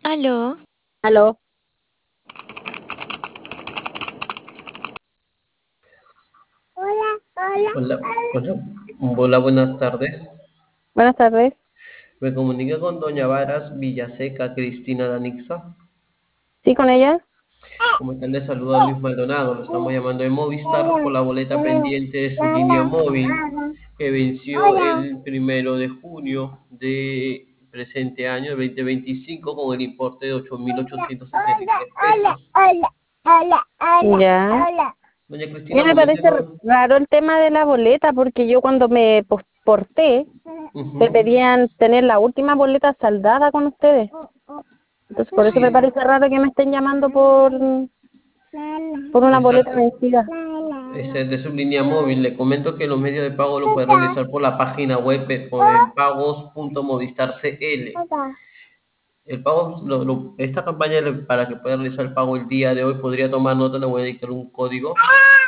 Aló, Aló, Hola, hola, hola, buenas tardes. buenas tardes. Me comunico con doña Varas Villaseca Cristina Danixa. ¿Sí con ella? Como tal, le saluda Luis Maldonado. Lo estamos llamando de Movistar por la boleta pendiente de su línea móvil que venció el 1 de junio de presente año, el 2025, con el importe de 8.863 pesos. Ya. Doña A mí Cristina, me parece coméntenos. raro el tema de la boleta porque yo cuando me porté Ujú. me pedían tener la última boleta saldada con ustedes. Entonces por eso me Sí, parece raro que me estén llamando por una boleta exacto. vencida. Ese es de su línea móvil. Le comento que los medios de pago lo puede realizar por la página web en pagos.movistar.cl. El pago, esta campaña para que pueda realizar el pago el día de hoy, podría tomar nota, le voy a dictar un código.